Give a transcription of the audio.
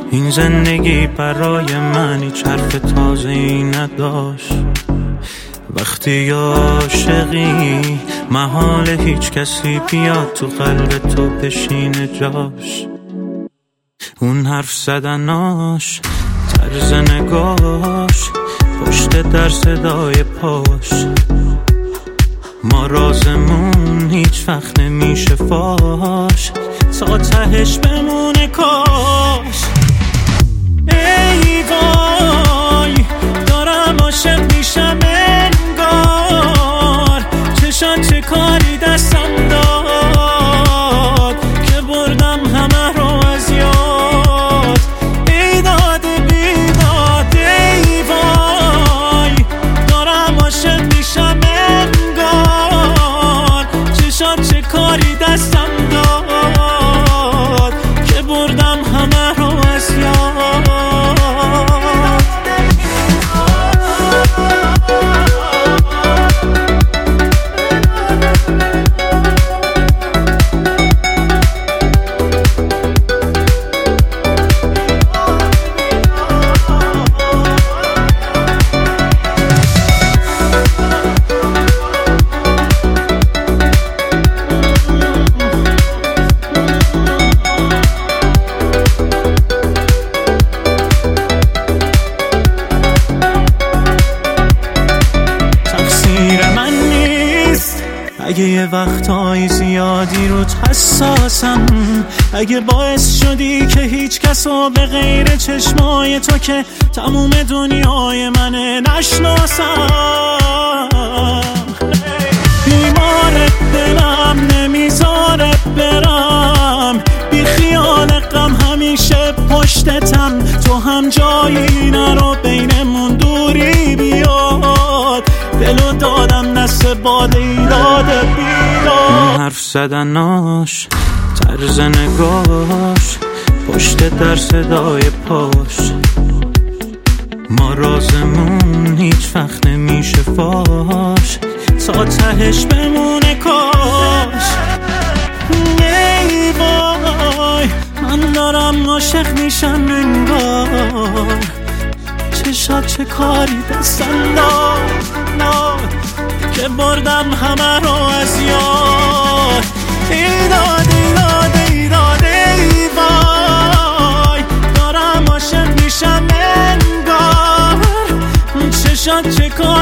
این زندگی برای من هیچ حرف تازه‌ای نداشت. وقتی عاشقی محال هیچ کسی بیاد تو قلب تو بشینه جاش. اون حرف زدناش، طرز نگاش، پشت در صدای پاش، ما رازمون هیچ وقت نمیشه فاش، تا تهش بمونه کاش. ای وای دارم عاشق میشم انگار، چشان چه کاری دستم داد که بردم همه رو از یاد. بیداد بیداد ای وای دارم عاشق میشم انگار، چشان چه کاری دستم داد که بردم همه رو از یاد. اگه یه وقتهای زیادی روت حساسم، اگه باعث شدی که هیچ کسو به غیر چشمای تو که تموم دنیای منه نشناسم، بیمار دلم نمیذاره برم، بی خیال غم همیشه پشتتم، تو هم جایی نرو بینمون دوری بیاد، دلو دادم نست باد ایراد بیاد. حرف زدناش، طرز نگاش، پشت در صدای پاش، ما رازمون هیچ وقت نمیشه فاش، تا تهش بمونه کاش. ای وای من دارم عاشق میشم انگار، چشات چه کاری دستم داد که بردم همه رو از یاد. ایداد ایداد ایداد ای وای دارم عاشق میشم انگار، چشات چه کاری